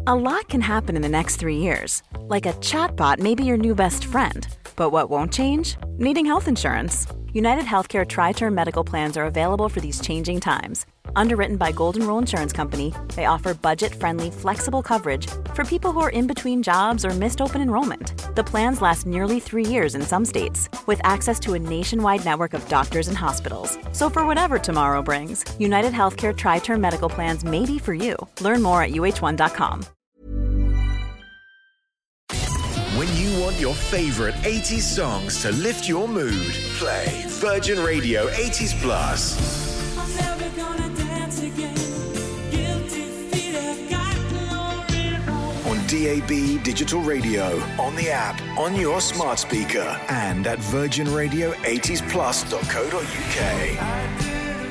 A lot can happen in the next 3 years. Like a chatbot may be your new best friend. But what won't change? Needing health insurance. United Healthcare Tri-Term Medical Plans are available for these changing times. Underwritten by Golden Rule Insurance Company, they offer budget-friendly, flexible coverage for people who are in between jobs or missed open enrollment. The plans last nearly 3 years in some states, with access to a nationwide network of doctors and hospitals. So for whatever tomorrow brings, United Healthcare Tri-Term Medical Plans may be for you. Learn more at uh1.com. When you want your favourite 80s songs to lift your mood, play Virgin Radio 80s Plus. On DAB Digital Radio, on the app, on your smart speaker, and at virginradio80splus.co.uk.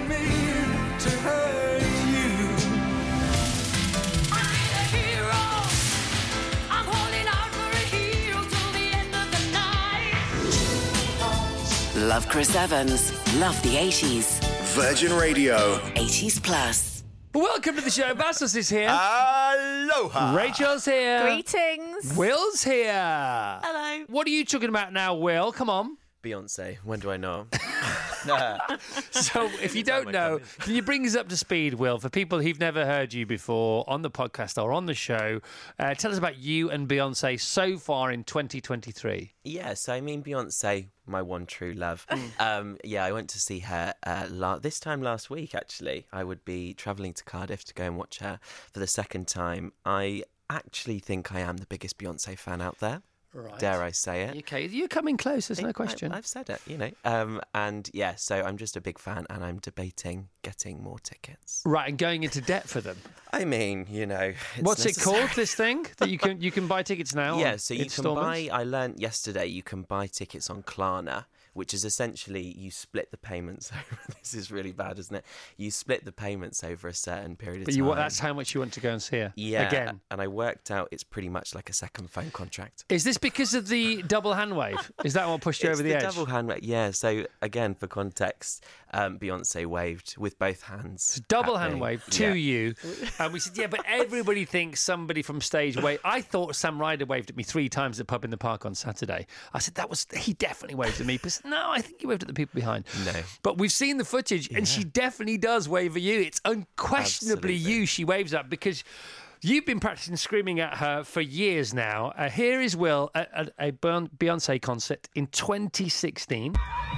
Love Chris Evans. Love the 80s. Virgin Radio 80s Plus. Welcome to the show. Bastos is here. Aloha. Rachel's here. Greetings. Will's here. Hello. What are you talking about now, Will? Come on. Beyonce. When do I know? So, if you don't know, can you bring us up to speed, Will, for people who've never heard you before on the podcast or on the show? Tell us about you and Beyonce so far in 2023. Yes, I mean Beyonce, my one true love. Yeah, I went to see her this time last week, actually. I would be travelling to Cardiff to go and watch her for the second time. I actually think I am the biggest Beyonce fan out there. Right. Dare I say it? Okay, you're coming close, there's no question. I've said it, you know. And yeah, so I'm just a big fan and I'm debating getting more tickets. Right, and going into debt for them. I mean, you know. What's it called, this thing? That you can buy tickets now? Yeah, so you can installments? I learnt yesterday you can buy tickets on Klarna, which is essentially you split the payments over. This is really bad, isn't it? You split the payments over a certain period of time. But that's how much you want to go and see her? Yeah. Again. And I worked out it's pretty much like a second phone contract. Is this because of the double hand wave? Is that what pushed you over the edge? Double hand wave, yeah. So again, for context, Beyonce waved with both hands. Double hand wave to you. And we said, yeah, but everybody thinks somebody from stage waved. I thought Sam Ryder waved at me 3 times at the pub in the park on Saturday. I said, he definitely waved at me. But no, I think he waved at the people behind. No. But we've seen the footage, and she definitely does wave at you. It's unquestionably you she waves at, because you've been practicing screaming at her for years now. Here is Will at a Beyonce concert in 2016.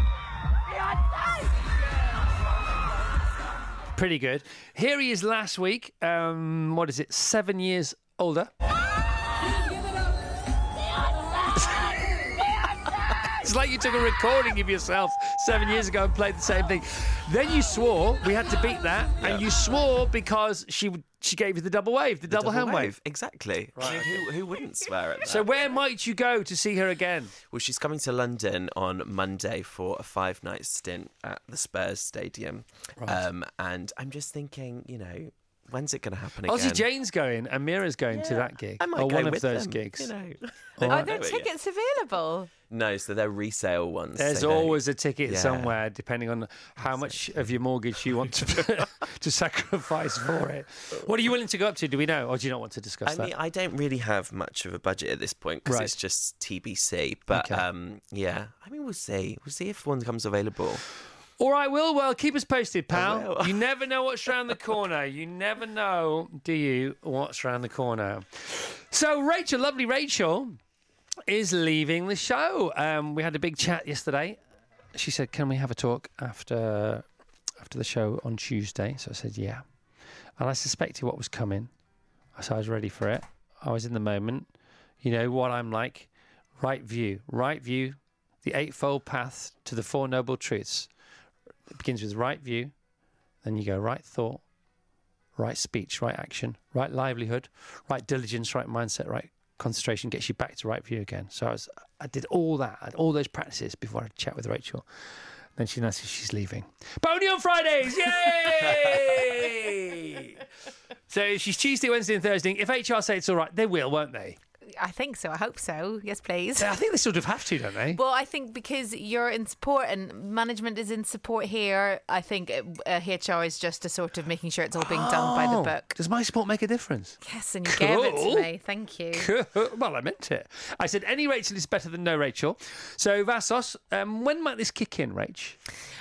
Pretty good. Here he is last week. 7 years older. It's like you took a recording of yourself 7 years ago and played the same thing. Then you swore we had to beat that, and you swore because she gave you the double wave, the double hand wave. Exactly. Right. I mean, who wouldn't swear at that? So where might you go to see her again? Well, she's coming to London on Monday for a 5-night stint at the Spurs Stadium. Right. And I'm just thinking, you know, when's it going to happen again? Ozzy Jane's going, and Mira's going to that gig. I might or go one of with those them, gigs. You know. Are there tickets available? No, so they're resale ones. There's always a ticket somewhere, depending on how much of your mortgage you want to sacrifice for it. What are you willing to go up to? Do we know, or do you not want to discuss that? I mean, I don't really have much of a budget at this point because it's just TBC. But yeah, I mean, we'll see. We'll see if one comes available. All right, Will. Well, keep us posted, pal. You never know what's around the corner. You never know, do you, what's around the corner? So, Rachel, lovely Rachel, is leaving the show. We had a big chat yesterday. She said, can we have a talk after the show on Tuesday? So I said, yeah. And I suspected what was coming. So I was ready for it. I was in the moment. You know what I'm like. Right view. Right view. The eightfold path to the Four Noble Truths. It begins with right view. Then you go right thought, right speech, right action, right livelihood, right diligence, right mindset, right concentration, gets you back to right view again. So I did all that, I had all those practices before I had a chat with Rachel. Then she announces she's leaving. But only on Fridays! Yay! So she's Tuesday, Wednesday and Thursday. If HR say it's all right, they will, won't they? I think so. I hope so. Yes, please. I think they sort of have to, don't they? Well, I think because you're in support and management is in support here, I think HR is just a sort of making sure it's all being done by the book. Does my support make a difference? Yes, and you gave it to me. Thank you. Cool. Well, I meant it. I said any Rachel is better than no Rachel. So, Vassos, when might this kick in, Rach?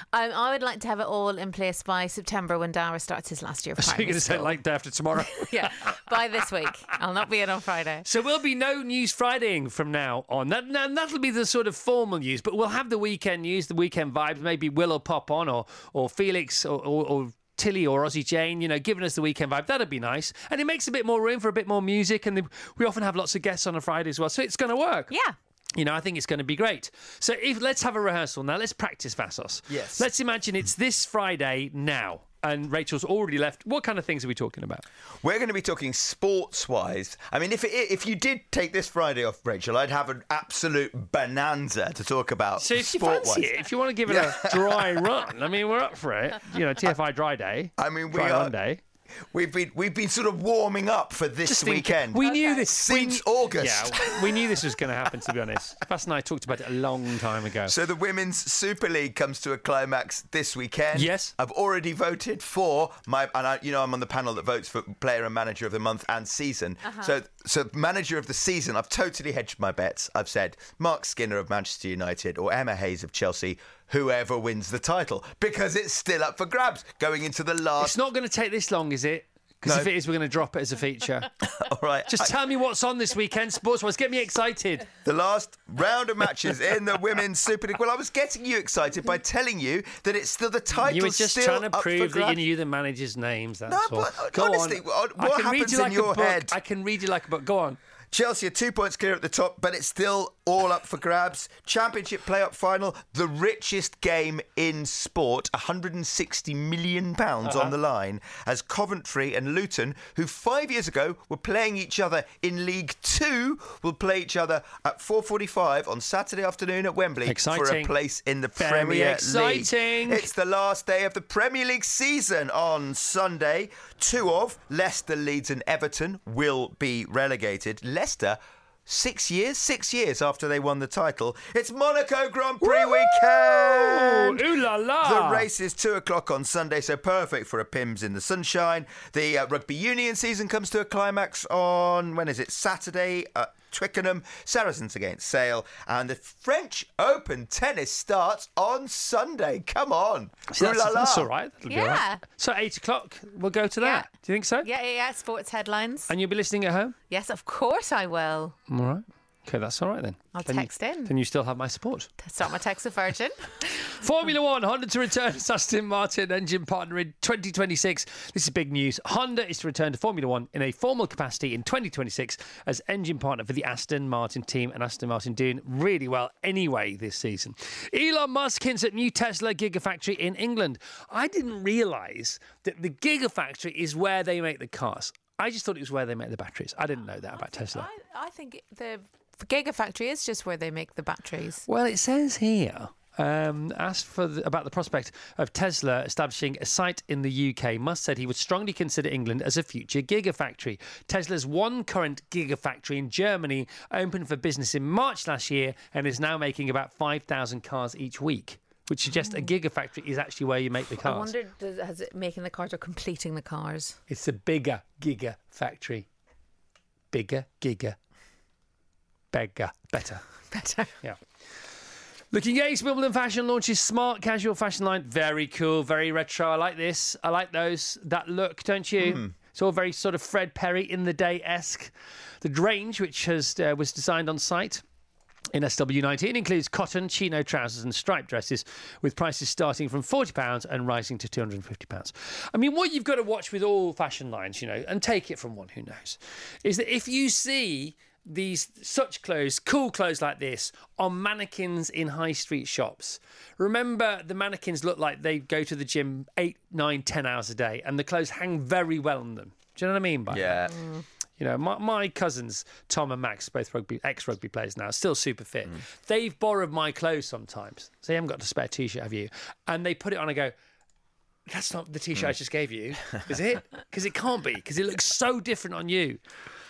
I would like to have it all in place by September when Dara starts his last year of So you're primary going to say school. like day after tomorrow? Yeah, by this week. I'll not be in on Friday. So we'll be no news Fridaying from now on. That'll be the sort of formal news, but we'll have the weekend news, the weekend vibes. Maybe Will will pop on or Felix or Tilly or Aussie Jane, giving us the weekend vibe. That'd be nice. And it makes a bit more room for a bit more music. And we often have lots of guests on a Friday as well. So it's going to work. Yeah. I think it's going to be great. So let's have a rehearsal now. Let's practice, Vassos. Yes. Let's imagine it's this Friday now. And Rachel's already left. What kind of things are we talking about? We're going to be talking sports-wise. I mean, if you did take this Friday off, Rachel, I'd have an absolute bonanza to talk about. So if you sport-wise. fancy it, if you want to give it a dry run, I mean, we're up for it. TFI dry day. I mean, dry run day. We've been sort of warming up for this weekend. We knew this since August. Yeah, we knew this was going to happen. To be honest, Bass and I talked about it a long time ago. So the Women's Super League comes to a climax this weekend. Yes, I've already voted for I'm on the panel that votes for Player and Manager of the Month and Season. So Manager of the Season, I've totally hedged my bets. I've said Mark Skinner of Manchester United or Emma Hayes of Chelsea. Whoever wins the title, because it's still up for grabs going into the last. It's not going to take this long, is it? Because if it is, we're going to drop it as a feature. All right. Just tell me what's on this weekend, sports-wise. Get me excited. The last round of matches in the Women's Super League. Well, I was getting you excited by telling you that it's still the title. You were just still trying to up prove for that you grabs. knew the manager's names. That's No, all. but Go honestly, on. what happens in your head? I can read you like a book. Go on. Chelsea are 2 points clear at the top, but it's still all up for grabs. Championship play-off final, the richest game in sport, £160 million on the line, as Coventry and Luton, who 5 years ago were playing each other in League Two, will play each other at 4:45 on Saturday afternoon at Wembley for a place in the Premier exciting. League. It's the last day of the Premier League season on Sunday. Two of Leicester, Leeds and Everton will be relegated. Leicester, 6 years after they won the title. It's Monaco Grand Prix weekend. Ooh la la. The race is 2:00 on Sunday, so perfect for a Pims in the sunshine. The rugby union season comes to a climax on, when is it? Saturday at Twickenham. Saracens against Sale. And the French Open tennis starts on Sunday. Come on. So Ooh la la. that's all right. That'll be all Yeah. right. So 8:00, we'll go to that. Yeah. Do you think so? Yeah. Sports headlines. And you'll be listening at home? Yes, of course I will. All right. Okay, that's all right then. I'll text in. Then you still have my support. Start my text with Virgin. Formula One, Honda to return as Aston Martin engine partner in 2026. This is big news. Honda is to return to Formula One in a formal capacity in 2026 as engine partner for the Aston Martin team, and Aston Martin doing really well anyway this season. Elon Musk hints at new Tesla Gigafactory in England. I didn't realise that the Gigafactory is where they make the cars. I just thought it was where they make the batteries. I didn't know that about Tesla. I think the Gigafactory is just where they make the batteries. Well, it says here, asked about the prospect of Tesla establishing a site in the UK, Musk said he would strongly consider England as a future gigafactory. Tesla's one current gigafactory in Germany opened for business in March last year and is now making about 5,000 cars each week, which suggests a gigafactory is actually where you make the cars. I wonder, has it making the cars or completing the cars? It's a bigger gigafactory. Bigger, giga, beggar, better. Better. Yeah. Looking Ace, Wimbledon Fashion launches smart casual fashion line. Very cool, very retro. I like this. I like that look, don't you? It's all very sort of Fred Perry in the day-esque. The range, which was designed on site in SW19, includes cotton, chino trousers and striped dresses, with prices starting from £40 and rising to £250. I mean, what you've got to watch with all fashion lines, and take it from one who knows, is that if you see such clothes, cool clothes like this, on mannequins in high street shops, remember the mannequins look like they go to the gym 8, 9, 10 hours a day, and the clothes hang very well on them. Do you know what I mean by that? My cousins, Tom and Max, both ex-rugby players now, still super fit. They've borrowed my clothes sometimes. So you haven't got a spare T-shirt, have you? And they put it on and go, that's not the T-shirt I just gave you, is it? Because it can't be, because it looks so different on you.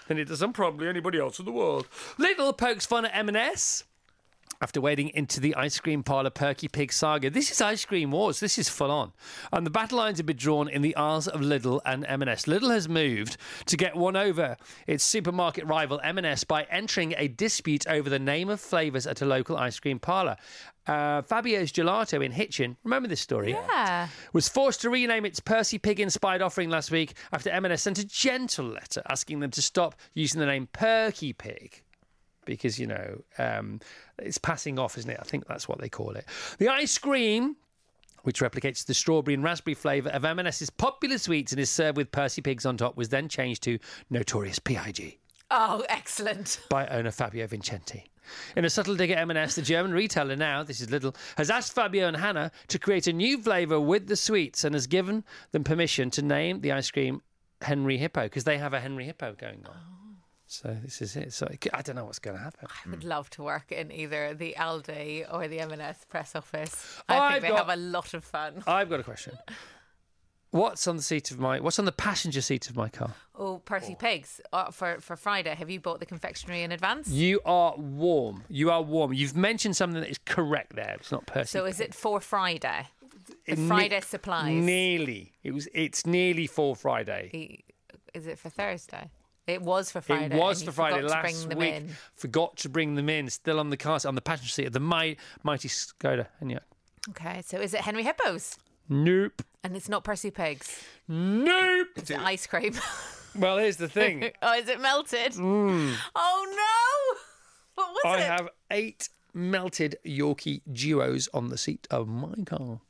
than it does on probably anybody else in the world. Lidl pokes fun at M&S. After wading into the ice cream parlour Perky Pig saga. This is ice cream wars. This is full on. And the battle lines have been drawn in the aisles of Lidl and M&S. Lidl has moved to get one over its supermarket rival M&S by entering a dispute over the name of flavours at a local ice cream parlour. Fabio's Gelato in Hitchin, remember this story? Yeah. Was forced to rename its Percy Pig-inspired offering last week after M&S sent a gentle letter asking them to stop using the name Perky Pig. Because, it's passing off, isn't it? I think that's what they call it. The ice cream, which replicates the strawberry and raspberry flavour of M&S's popular sweets and is served with Percy Pigs on top, was then changed to Notorious P.I.G. Oh, excellent. by owner Fabio Vincenti. In a subtle dig at M&S, the German retailer now, this is Lidl, has asked Fabio and Hannah to create a new flavour with the sweets and has given them permission to name the ice cream Henry Hippo, because they have a Henry Hippo going on. So this is it. So I don't know what's going to happen. I would love to work in either the Aldi or the M&S press office. I think they have a lot of fun. I've got a question. What's on the passenger seat of my car? Oh, Percy Pigs for Friday. Have you bought the confectionery in advance? You are warm. You've mentioned something that is correct there. It's not Percy. So is it for Friday? The Friday supplies. Nearly. It's nearly for Friday. Is it for Thursday? It was for Friday. It was for Friday last week. In. Forgot to bring them in. Still on the car, on the passenger seat of the mighty Skoda Enyaq. Okay, so is it Henry Hippos? Nope. And it's not Percy Pigs? Nope. Is it ice cream? Well, here's the thing. Oh, is it melted? Oh, no. What was it? I have 8 melted Yorkie duos on the seat of my car.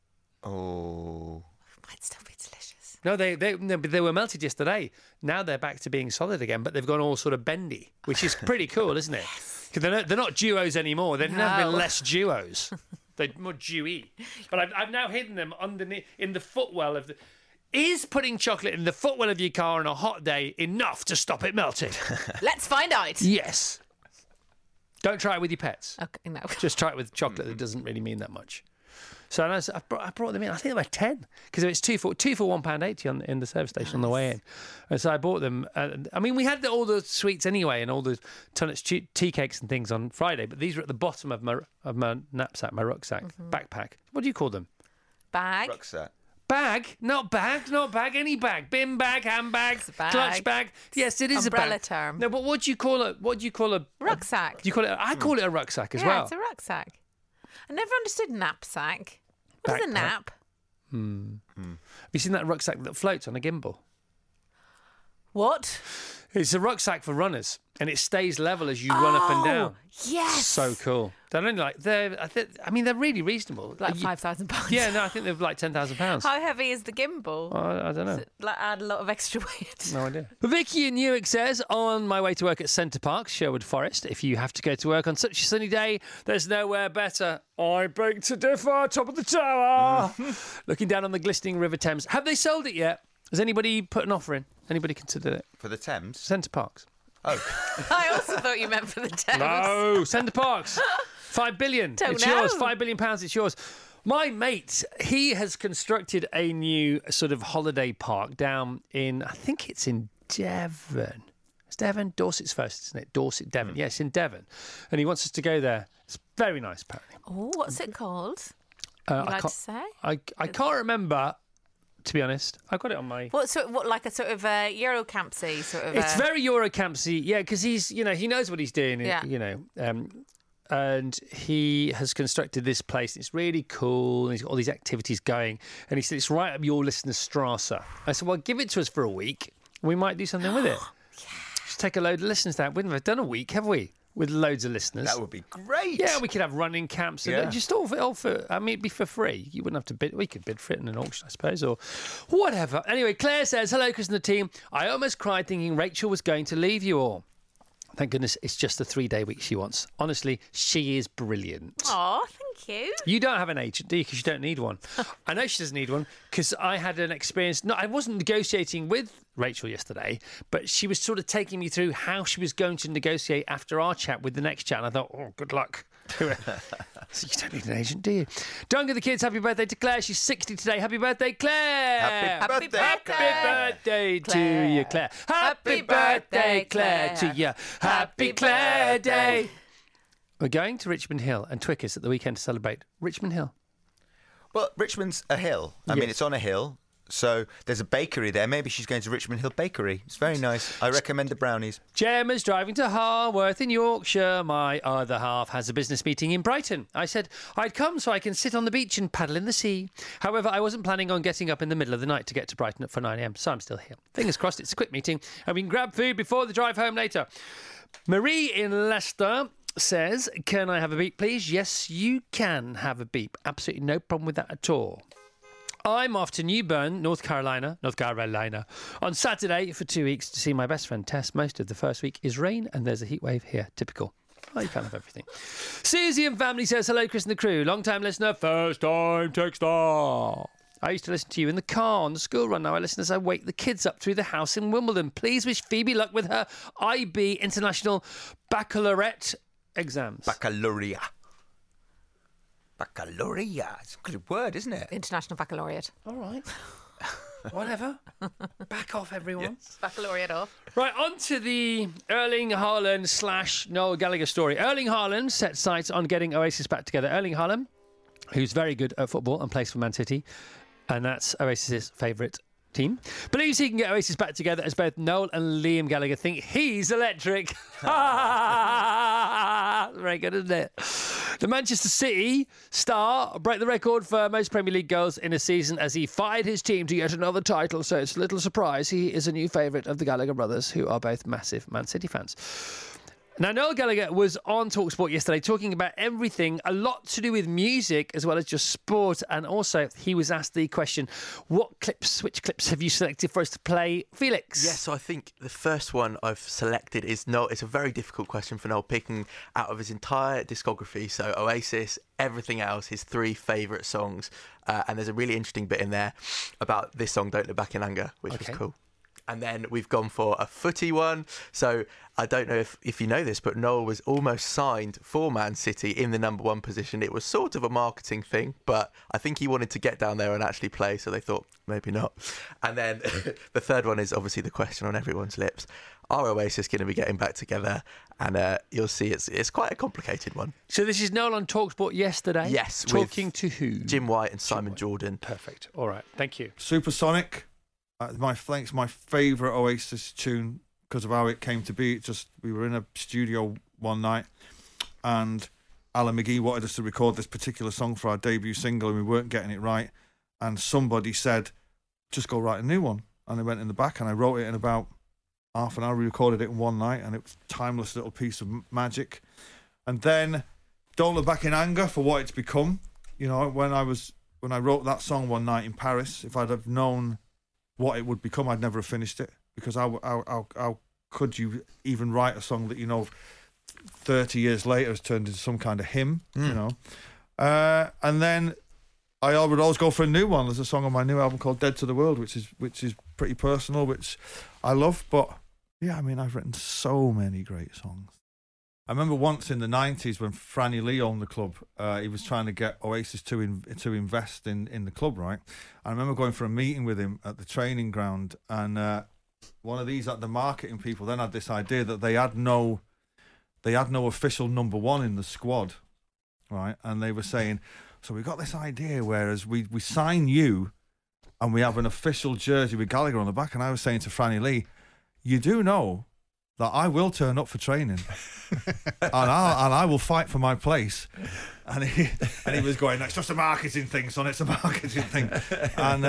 Oh. Might still be delicious. No, they were melted yesterday. Now they're back to being solid again, but they've gone all sort of bendy, which is pretty cool, isn't it? Because they're not duos anymore. They've never been less duos. They're more dewy. But I've now hidden them underneath in the footwell of the. Is putting chocolate in the footwell of your car on a hot day enough to stop it melting? Let's find out. Yes. Don't try it with your pets. Okay, no. Just try it with chocolate. That doesn't really mean that much. So I brought them in. I think they were 10 because it's two for £1.80 in the service station on the way in. And so I bought them. We had all the sweets anyway and all the Tunnets tea cakes and things on Friday, but these were at the bottom of my knapsack, my rucksack, backpack. What do you call them? Bag. Rucksack. Bag, not bag, any bag. Bin bag, handbag, clutch bag. Yes, it is Umbrella a bag. term. No, but what do you call a Rucksack. Do you call it? I call it a rucksack as well. Yeah, it's a rucksack. I never understood knapsack. What is a nap? Have you seen that rucksack that floats on a gimbal? What? It's a rucksack for runners, and it stays level as you run up and down. Yes. So cool. They're only they're really reasonable. Like £5,000. Yeah, no, I think they're like £10,000. How heavy is the gimbal? I don't know. Does it, add a lot of extra weight? No idea. Vicky in Newark says, on my way to work at Centre Parks, Sherwood Forest, if you have to go to work on such a sunny day, there's nowhere better. I beg to differ, top of the tower. Looking down on the glistening River Thames. Have they sold it yet? Has anybody put an offer in? Anybody considered it? For the Thames? Centre Parks. Oh. I also thought you meant for the Thames. No, Centre Parks. 5 billion. It's yours. £5 billion. It's yours. My mate, he has constructed a new sort of holiday park down in, I think it's in Devon. It's Devon? Dorset's first, isn't it? Dorset, Devon. Yeah, it's in Devon. And he wants us to go there. It's very nice, apparently. Oh, what's it called? You like to say? I can't remember. To be honest, I got it on my. What like a sort of Eurocampsy sort of? It's very Eurocampsy, yeah, because he's he knows what he's doing, yeah. And he has constructed this place. It's really cool. And he's got all these activities going, and he said it's right up your listener's Strasse. I said, well, give it to us for a week. We might do something with it. Just take a load of listeners down. We haven't done a week, have we? With loads of listeners. That would be great. Yeah, we could have running camps and just all for. I mean, it'd be for free. You wouldn't have to bid. We could bid for it in an auction, I suppose, or whatever. Anyway, Claire says, "Hello, Chris and the team. I almost cried thinking Rachel was going to leave you all. Thank goodness it's just the 3-day week she wants. Honestly, she is brilliant." Oh, thank you. You don't have an agent, do you? Because you don't need one. I know she doesn't need one because I had an experience. No, I wasn't negotiating with Rachel yesterday, but she was sort of taking me through how she was going to negotiate after our chat with the next chat. And I thought, oh, good luck. So you don't need an agent, do you? Don't give the kids happy birthday to Claire. She's 60 today. Happy birthday, Claire. Happy birthday, Happy birthday to you, Claire. Happy birthday, Claire, to you. Happy Claire Day. We're going to Richmond Hill and Twickers at the weekend to celebrate Richmond Hill. Well, Richmond's a hill. I mean, it's on a hill. So there's a bakery there. Maybe she's going to Richmond Hill Bakery. It's very nice. I recommend the brownies. Gemma's driving to Harworth in Yorkshire. My other half has a business meeting in Brighton. I said I'd come so I can sit on the beach and paddle in the sea. However, I wasn't planning on getting up in the middle of the night to get to Brighton for 9 a.m, so I'm still here. Fingers crossed it's a quick meeting and we can grab food before the drive home later. Marie in Leicester says, can I have a beep, please? Yes, you can have a beep. Absolutely no problem with that at all. I'm off to New Bern, North Carolina, on Saturday for 2 weeks to see my best friend Tess. Most of the first week is rain and there's a heat wave here. Typical. Oh, you can't have everything. Susie and family says, hello, Chris and the crew. Long-time listener, first-time texter. I used to listen to you in the car on the school run. Now I listen as I wake the kids up through the house in Wimbledon. Please wish Phoebe luck with her IB International Baccalaureate exams. Baccalaureate. Baccalaureate. It's a good word, isn't it? International Baccalaureate. All right. Whatever. Back off, everyone. Yes. Baccalaureate off. Right, on to the Erling Haaland / Noel Gallagher story. Erling Haaland set sights on getting Oasis back together. Erling Haaland, who's very good at football and plays for Man City, and that's Oasis's favourite team, believes he can get Oasis back together as both Noel and Liam Gallagher think he's electric. Very good, isn't it? The Manchester City star broke the record for most Premier League goals in a season as he fired his team to yet another title, so it's a little surprise he is a new favourite of the Gallagher brothers, who are both massive Man City fans. Now, Noel Gallagher was on TalkSport yesterday talking about everything, a lot to do with music as well as just sport. And also, he was asked the question, which clips have you selected for us to play, Felix? Yes, so I think the first one I've selected is Noel. It's a very difficult question for Noel, picking out of his entire discography. So Oasis, everything else, his 3 favourite songs. And there's a really interesting bit in there about this song, Don't Look Back in Anger, which was cool. And then we've gone for a footy one. So I don't know if you know this, but Noel was almost signed for Man City in the number 1 position. It was sort of a marketing thing, but I think he wanted to get down there and actually play, so they thought maybe not. And then the third one is obviously the question on everyone's lips. Are Oasis going to be getting back together? And you'll see it's quite a complicated one. So this is Noel on TalkSport yesterday? Yes. Talking to who? Jim White and Simon Jordan. Perfect. All right. Thank you. Supersonic. My favourite Oasis tune because of how it came to be. We were in a studio one night and Alan McGee wanted us to record this particular song for our debut single and we weren't getting it right. And somebody said, just go write a new one. And I went in the back and I wrote it in about half an hour. We recorded it in one night and it was a timeless little piece of magic. And then Don't Look Back in Anger for what it's become. You know, when I wrote that song one night in Paris, if I'd have known what it would become, I'd never have finished it, because how could you even write a song that 30 years later has turned into some kind of hymn, you know? And then I would always go for a new one. There's a song on my new album called Dead to the World, which is pretty personal, which I love. But yeah, I mean, I've written so many great songs. I remember once in the 90s when Franny Lee owned the club, he was trying to get Oasis to invest in the club, right? I remember going for a meeting with him at the training ground, and one of these the marketing people then had this idea that they had no official number 1 in the squad, right? And they were saying, so we got this idea, whereas we sign you and we have an official jersey with Gallagher on the back. And I was saying to Franny Lee, you do know that I will turn up for training and I will fight for my place. And he was going, it's just a marketing thing, son, it's a marketing thing. And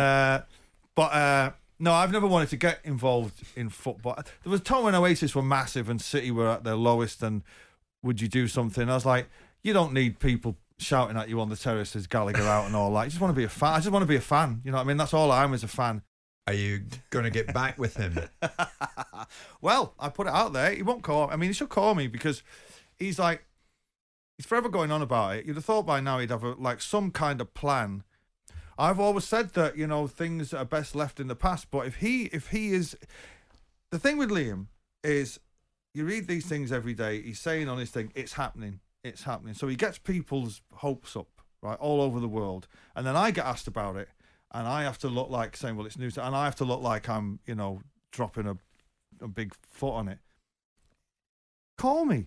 no, I've never wanted to get involved in football. There was a time when Oasis were massive and City were at their lowest, and would you do something? I was like, you don't need people shouting at you on the terrace as Gallagher out and all that. You just want to be a fan. I just want to be a fan. You know what I mean? That's all I am, as a fan. Are you going to get back with him? Well, I put it out there. He won't call. I mean, he should call me, because he's forever going on about it. You'd have thought by now he'd have some kind of plan. I've always said that, things are best left in the past. But if he is, the thing with Liam is, you read these things every day. He's saying on his thing, it's happening. it's happening. So he gets people's hopes up, right, all over the world. And then I get asked about it, and I have to look like saying, well, it's news, and I have to look like I'm, dropping a big foot on it. Call me,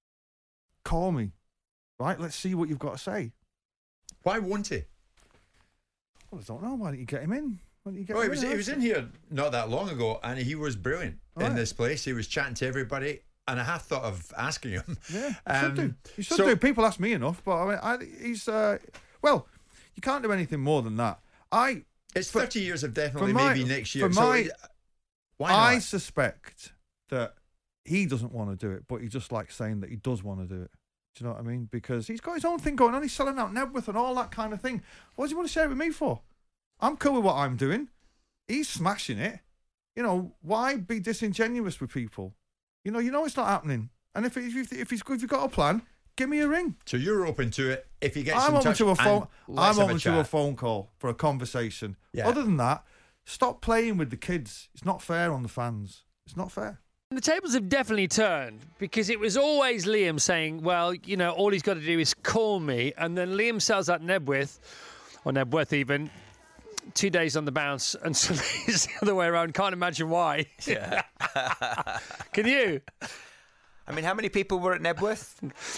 right? Let's see what you've got to say. Why won't he? Well, I don't know. Why don't you get him in? He was in here not that long ago, and he was brilliant in this place. He was chatting to everybody, and I have thought of asking him. Yeah, you should do. People ask me enough, but I mean, he's well, you can't do anything more than that. It's 30 years of definitely maybe next year. Why not? I suspect that he doesn't want to do it, but he just likes saying that he does want to do it. Do you know what I mean? Because he's got his own thing going on. He's selling out Nebworth and all that kind of thing. What does he want to share it with me for? I'm cool with what I'm doing. He's smashing it. Why be disingenuous with people? You know it's not happening. And if you've got a plan, give me a ring. So you're open to it. If he gets I'm in touch, to a phone. I'm open to a phone call for a conversation. Yeah. Other than that, stop playing with the kids. It's not fair on the fans. It's not fair. The tables have definitely turned, because it was always Liam saying, well, all he's got to do is call me. And then Liam sells out Nebworth, or Nebworth even, 2 days on the bounce, and suddenly it's the other way around. Can't imagine why. Yeah. Can you? I mean, how many people were at Nebworth?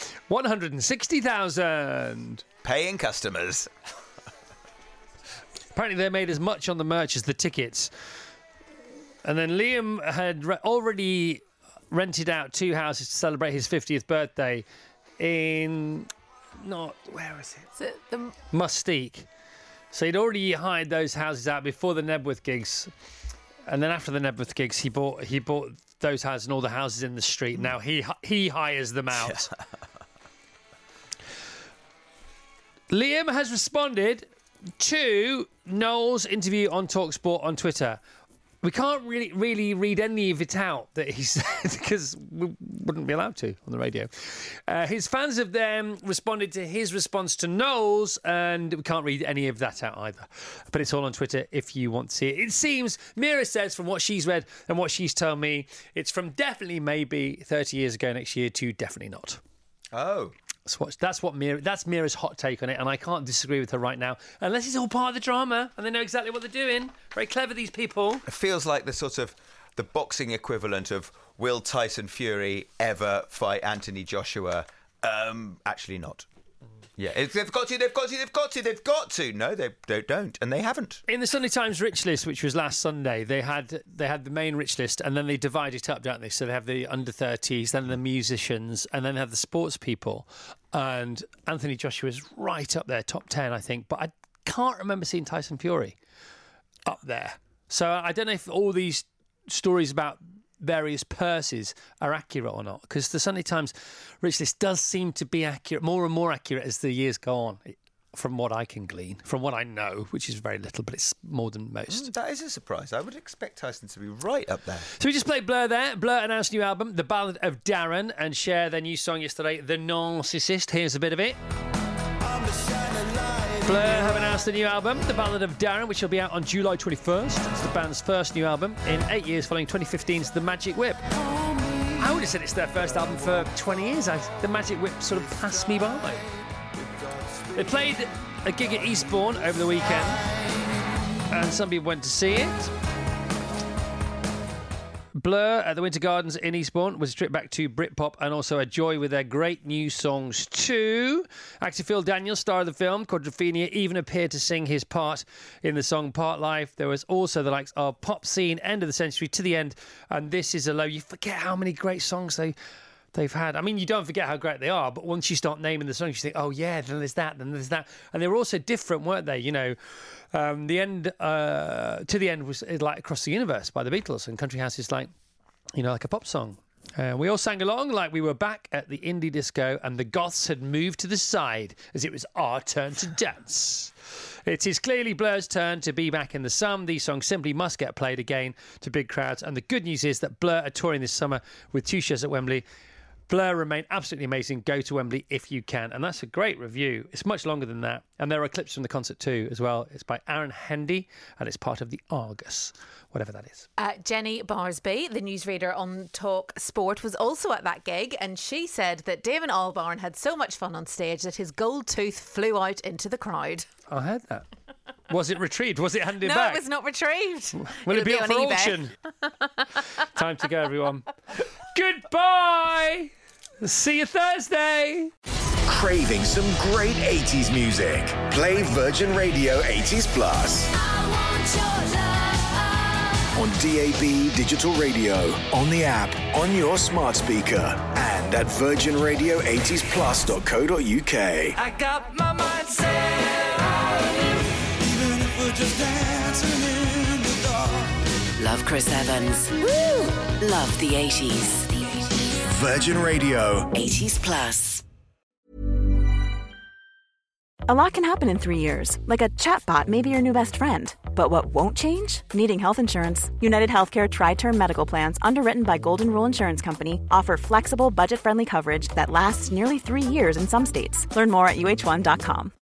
160,000. Paying customers. Apparently they made as much on the merch as the tickets. And then Liam had already rented out 2 houses to celebrate his 50th birthday where is it? Is it the Mustique. So he'd already hired those houses out before the Nebworth gigs. And then after the Nebworth gigs, he bought those houses and all the houses in the street. Now he hires them out. Liam has responded to Noel's interview on TalkSport on Twitter. We can't really read any of it out that he said, because we wouldn't be allowed to on the radio. His fans have then responded to his response to Noel's, and we can't read any of that out either. But it's all on Twitter if you want to see it. It seems, Mira says, from what she's read and what she's told me, it's from definitely maybe 30 years ago next year to definitely not. Oh. That's Mira's hot take on it, and I can't disagree with her right now, unless it's all part of the drama and they know exactly what they're doing. Very clever, these people. It feels like the boxing equivalent of will Tyson Fury ever fight Anthony Joshua? Actually not. Yeah, they've got to. No, they don't, and they haven't. In the Sunday Times Rich List, which was last Sunday, they had the main Rich List, and then they divide it up, don't they? So they have the under-30s, then the musicians, and then they have the sports people. And Anthony Joshua's right up there, top 10, I think. But I can't remember seeing Tyson Fury up there. So I don't know if all these stories about various purses are accurate or not, because the Sunday Times Rich List does seem to be accurate, more and more accurate as the years go on, from what I can glean, from what I know, which is very little, but it's more than most. That is a surprise. I would expect Tyson to be right up there. So we just played Blur there. Blur announced a new album, The Ballad of Darren, and share their new song yesterday, The Narcissist. Here's a bit of it. Blur have announced a new album, The Ballad of Darren, which will be out on July 21st. It's the band's first new album in 8 years, following 2015's The Magic Whip. I would have said it's their first album for 20 years. The Magic Whip sort of passed me by. They played a gig at Eastbourne over the weekend, and some people went to see it. Blur at the Winter Gardens in Eastbourne was a trip back to Britpop and also a joy with their great new songs too. Actor Phil Daniels, star of the film Quadrophenia, even appeared to sing his part in the song Part Life. There was also the likes of Pop Scene, End of the Century, To the End, and This Is a Low. You forget how many great songs they've had. I mean, you don't forget how great they are, but once you start naming the songs, you think, oh yeah, then there's that, then there's that. And they were also different, weren't they? The End, To the End was like Across the Universe by the Beatles, and Country House is like a pop song. We all sang along like we were back at the indie disco and the goths had moved to the side as it was our turn to dance. It is clearly Blur's turn to be back in the sun. These songs simply must get played again to big crowds, and the good news is that Blur are touring this summer with 2 shows at Wembley. Blur remain absolutely amazing. Go to Wembley if you can. And that's a great review. It's much longer than that. And there are clips from the concert too as well. It's by Aaron Hendy and it's part of the Argus, whatever that is. Jenny Barsby, the newsreader on Talk Sport, was also at that gig, and she said that Damon Albarn had so much fun on stage that his gold tooth flew out into the crowd. I heard that. Was it retrieved? Was it handed No, back? it was not retrieved. Will it be up on for eBay. auction? Time to go, everyone. Goodbye. See you Thursday. Craving some great 80s music? Play Virgin Radio 80s Plus. On DAB Digital Radio, on the app, on your smart speaker, and at virginradio80splus.co.uk. I got my mind set on you, even if we're just dancing in the dark. Love Chris Evans. Woo! Love the 80s. Virgin Radio 80s Plus. A lot can happen in 3 years, like a chatbot may be your new best friend. But what won't change? Needing health insurance. United Healthcare Tri-Term Medical Plans, underwritten by Golden Rule Insurance Company, offer flexible, budget-friendly coverage that lasts nearly 3 years in some states. Learn more at uh1.com.